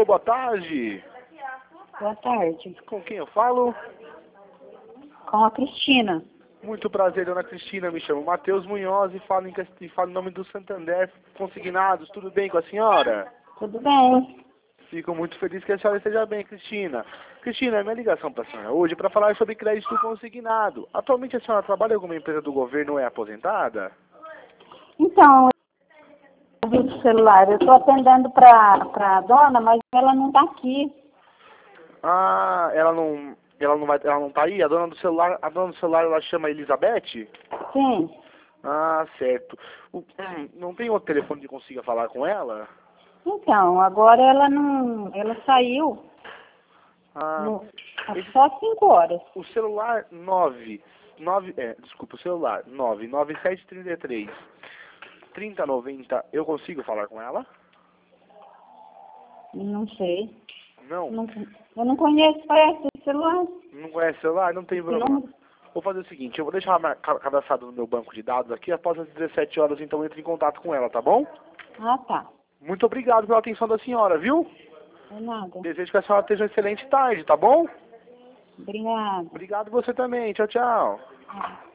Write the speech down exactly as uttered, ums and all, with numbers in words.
Alô, boa tarde. Boa tarde. Com quem eu falo? Com a Cristina. Muito prazer, dona Cristina. Me chamo Matheus Munhoz e falo em, e falo em nome do Santander Consignados. Tudo bem com a senhora? Tudo bem? Fico muito feliz que a senhora esteja bem, Cristina. Cristina, minha ligação para a senhora hoje é para falar sobre crédito consignado. Atualmente a senhora trabalha em alguma empresa do governo ou é aposentada? Então, eu vi o celular. Eu estou atendendo para a dona, mas ela não está aqui. Ah, ela não, ela não vai, ela não tá aí? A dona do celular, a dona do celular ela chama Elizabeth? Sim. Ah, certo. O, hum, não tem outro telefone que consiga falar com ela? Então, agora ela não... Ela saiu Ah, no, só cinco horas. o celular nove, nove, é, desculpa, o celular nove nove sete três três, trinta noventa, eu consigo falar com ela? Não sei. Não? Não, eu não conheço esse celular. Não conhece o celular? Não tem problema. Não. Vou fazer o seguinte, eu vou deixar ela ca- cadastrado no meu banco de dados aqui, após as dezessete horas, então entre em contato com ela, tá bom? Ah, tá. Muito obrigado pela atenção da senhora, viu? É nada. Desejo que a senhora tenha uma excelente tarde, tá bom? Obrigada. Obrigado você também. Tchau, tchau. Ah.